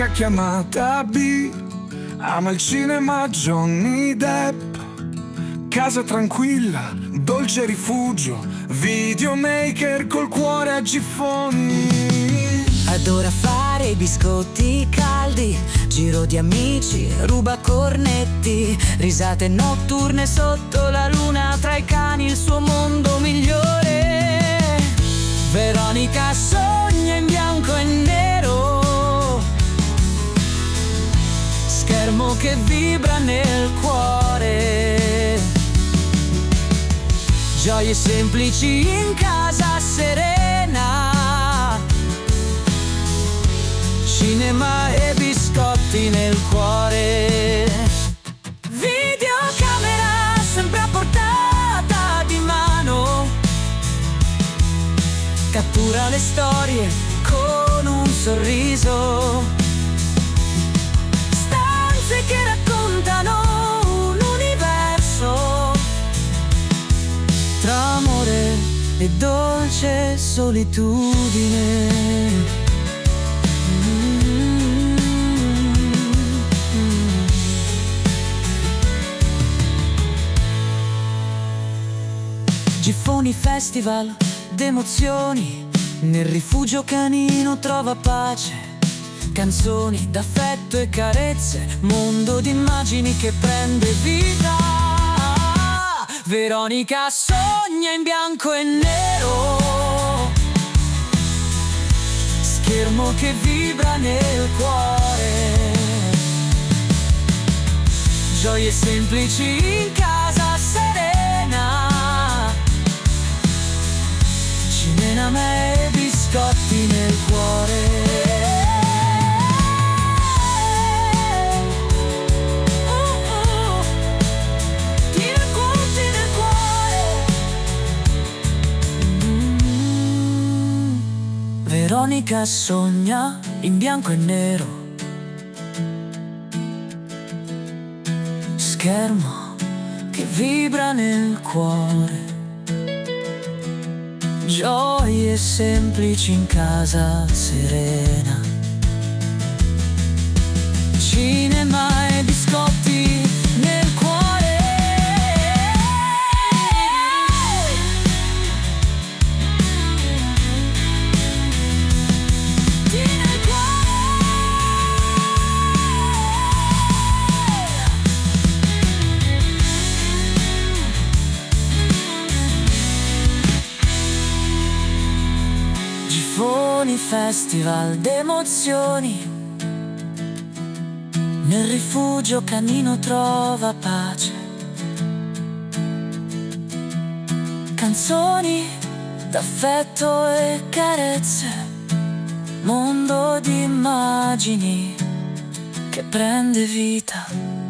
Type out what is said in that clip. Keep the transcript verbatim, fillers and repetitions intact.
amica chiamata B, ama il cinema Johnny Depp. Casa tranquilla, dolce rifugio, videomaker col cuore a giffoni. Adora fare i biscotti caldi, giro di amici, ruba cornetti, risate notturne sotto la luna, tra i cani il suo mondo migliore. Veronica sogna in bianco e nero, schermo che vibra nel cuore, gioie semplici in casa serena, cinema e biscotti nel cuore. Videocamera sempre a portata di mano, cattura le storie con un sorriso, stanze che raccontano un universo tra amore e dolce solitudine. Giffoni festival d'emozioni, nel rifugio canino trova pace, canzoni d'affetto e carezze, mondo di immagini che prende vita. Veronica sogna in bianco e nero, schermo che vibra nel cuore, gioie semplici in casa serena, cinema e biscotti nel cuore. Veronica sogna in bianco e nero, schermo che vibra nel cuore, gioie semplici in casa serena, cinema e biscotti nel cuore. Festival d'emozioni, nel rifugio canino trova pace, canzoni d'affetto e carezze, mondo di immagini che prende vita.